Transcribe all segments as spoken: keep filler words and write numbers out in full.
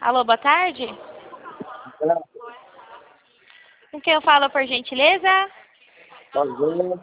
Alô, boa tarde. Ela Com quem eu falo, por gentileza? fazendo,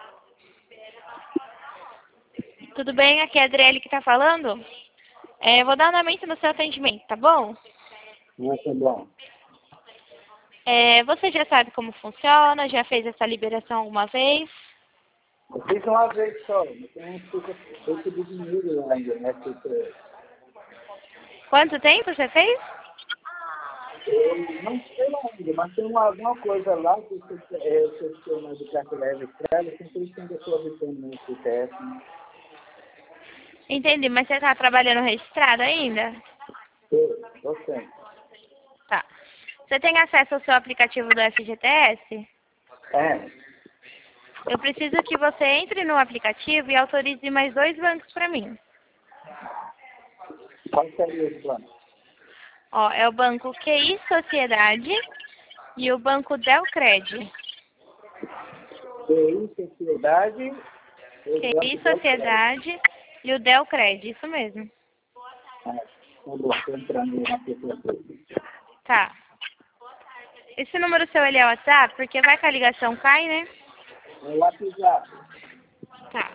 Tudo bem? Aqui é a Adriele que está falando. É, eu vou dar andamento no seu atendimento, tá bom? não é bom. É, você já sabe como funciona? Já fez essa liberação alguma vez? Eu fiz uma vez só, mas tem um fica esse de dinheiro ainda, né? Porque Quanto tempo você fez? eu não sei lá ainda, mas tem uma, alguma coisa lá que você é, o sistema de carteira registrada, sempre eles têm que estar obtendo no C T S, né? Entendi, mas você está trabalhando registrado ainda? Eu, eu tenho. Tá. Você tem acesso ao seu aplicativo do F G T S? É, Eu preciso que você entre no aplicativo e autorize mais dois bancos para mim. qual seria esse plano? Ó, é o banco Q I Sociedade e o banco Delcred. T I, Sociedade, o Q I Banco do Crédito. Sociedade e o Delcred, isso mesmo. Ah, tá bom, estou entrando na aplicação. Tá. Esse número seu ele é WhatsApp? Porque vai que a ligação cai, né? É o WhatsApp. Tá.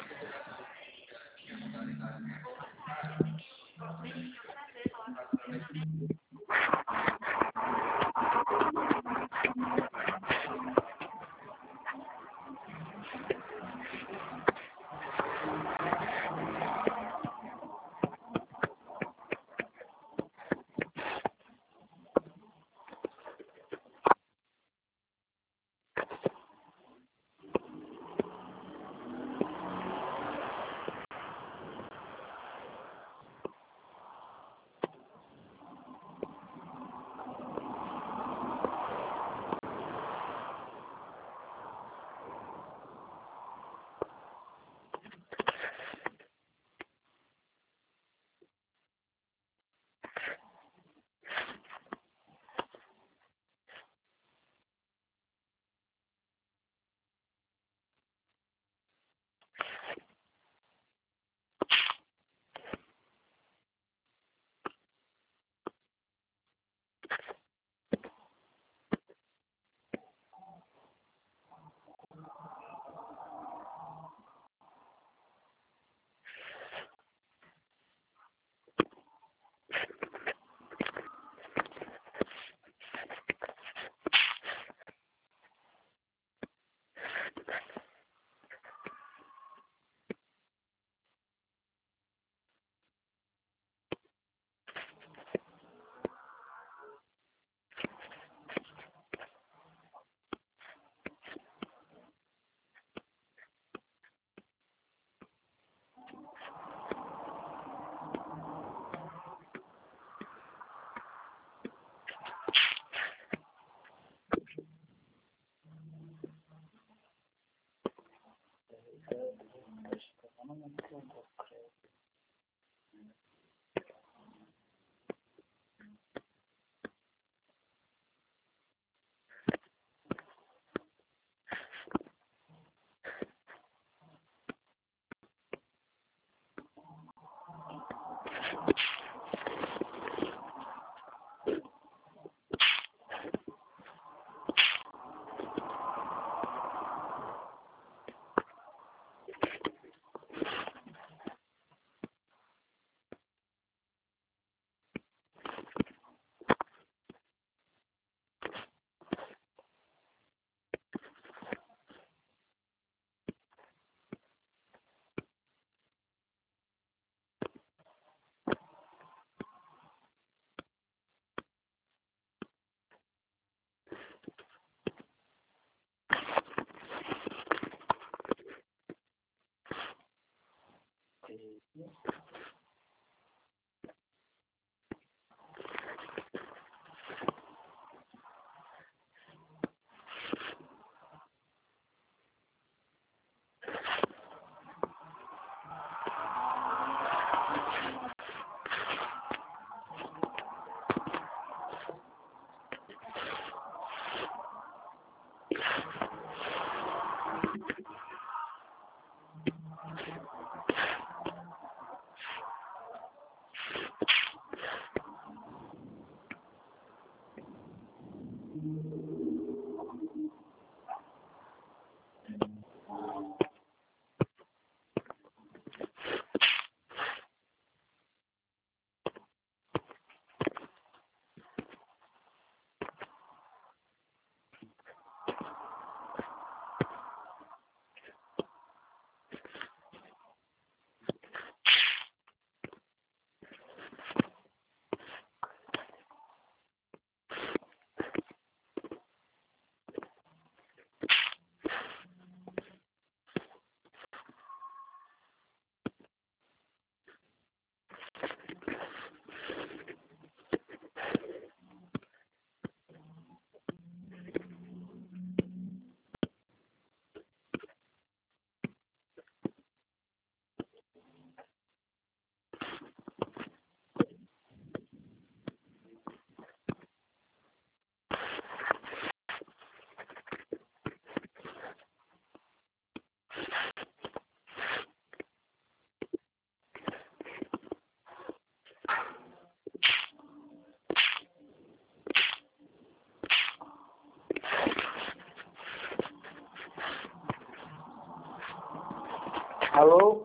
Alô?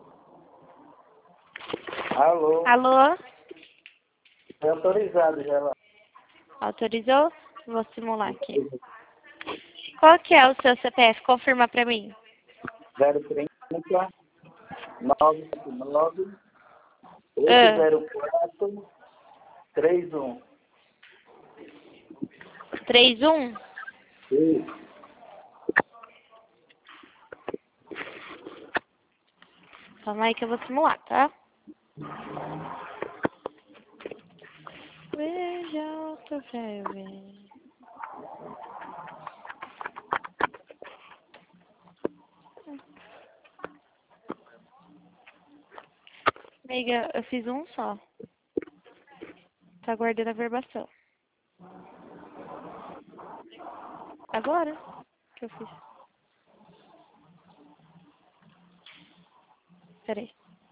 Alô? Alô? É autorizado já lá. Autorizou? Vou simular aqui. Qual que é o seu C P F? Confirma pra mim. zero trinta, nove nove, oito Ah, zero quatro, três um. três um? Isso. Calma aí que eu vou simular, tá? Veja outro velho. Amiga, eu fiz um só. Tá guardando a verbação. Agora que eu fiz. Peraí.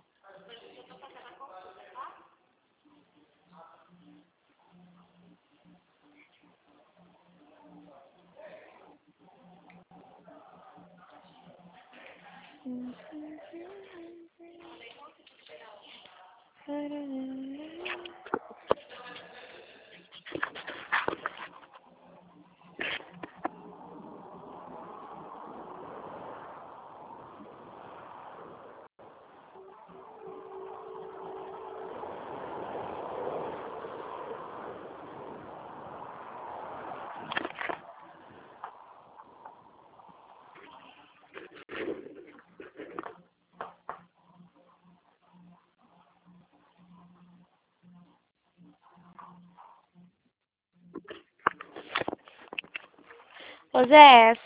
Ô Zé,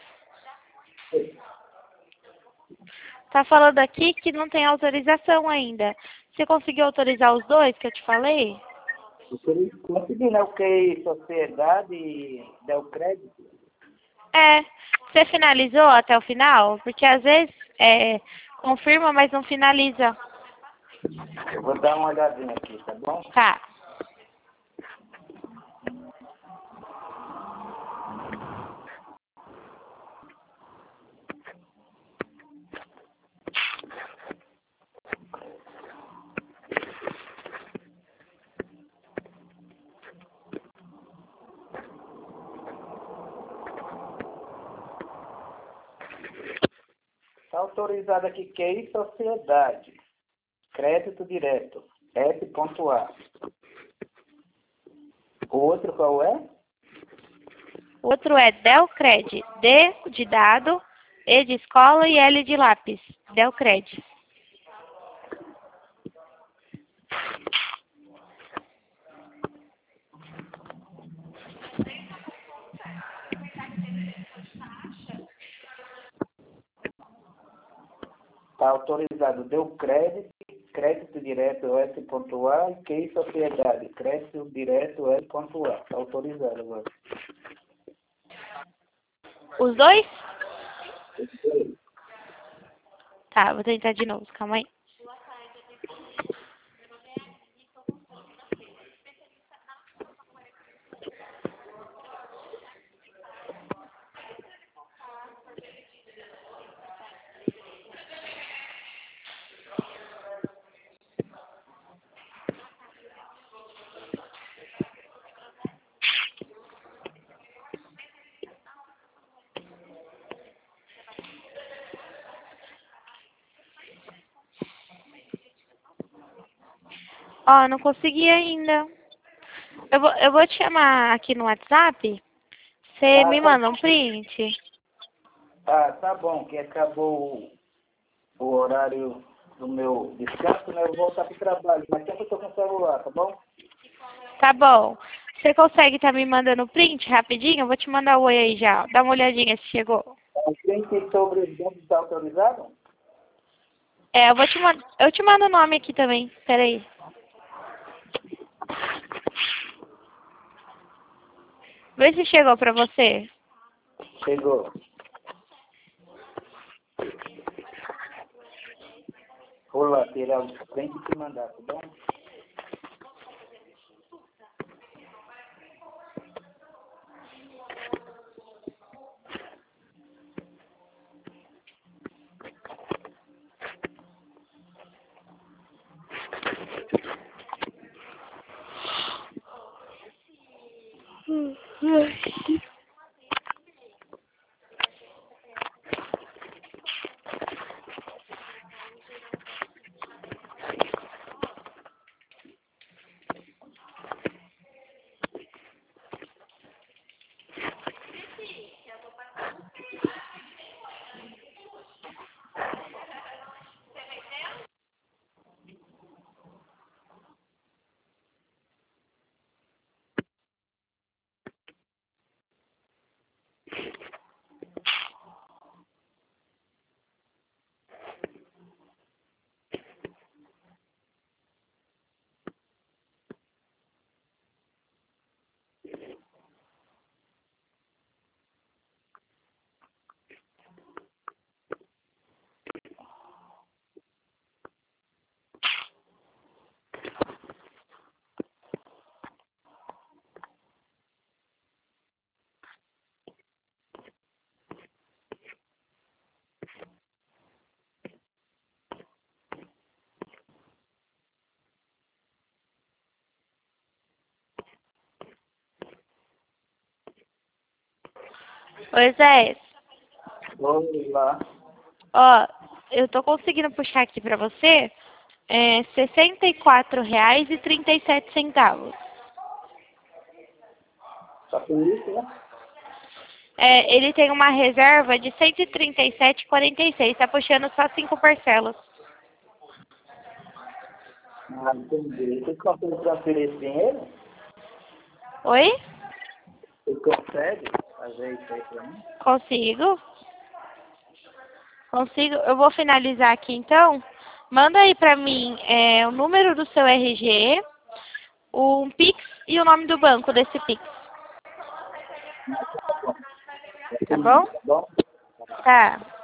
tá falando aqui que não tem autorização ainda. Você conseguiu autorizar os dois que eu te falei? Consegui, né? O que sociedade deu crédito? É. Você finalizou até o final? Porque às vezes é, confirma, mas não finaliza. Eu vou dar uma olhadinha aqui, tá bom? Tá. Está autorizado aqui Q I Sociedade. Crédito direto. S.A. O outro qual é? Outro é Delcred. D de dado, E de escola e L de lápis. Delcred. Está autorizado. Deu crédito. Crédito direto S.A. e Q I Sociedade. Crédito direto S.A. Está autorizado agora. Os dois? Tá, vou tentar de novo. Calma aí. Ó, não consegui ainda. Eu vou, eu vou te chamar aqui no WhatsApp. Você Ah, me tá, manda um print? ah, tá bom, que acabou o, o horário do meu descanso, né? Eu vou voltar pro trabalho, mas sempre eu tô com o celular, tá bom? Tá bom. Você consegue estar me mandando o print rapidinho? Eu vou te mandar o oi aí já. Dá uma olhadinha se chegou. O print sobre os bancos está autorizado? É, eu vou te mandar. Eu te mando o nome aqui também. Pera aí. Vê se chegou pra você. Chegou. Vou lá tirar o print e te mandar, tá bom? Oi, Zé. Vamos lá. Ó, eu tô conseguindo puxar aqui pra você é, sessenta e quatro reais e trinta e sete centavos. Tá por isso, né? É, ele tem uma reserva de cento e trinta e sete e quarenta e seis. Tá puxando só cinco parcelas. Ah, entendi. Você consegue transferir esse dinheiro? Oi? Você consegue fazer isso aí pra mim? Consigo? Consigo. Eu vou finalizar aqui então. Manda aí pra mim é, o número do seu R G, um Pix e o nome do banco desse Pix. Tá bom? Tá bom? Tá.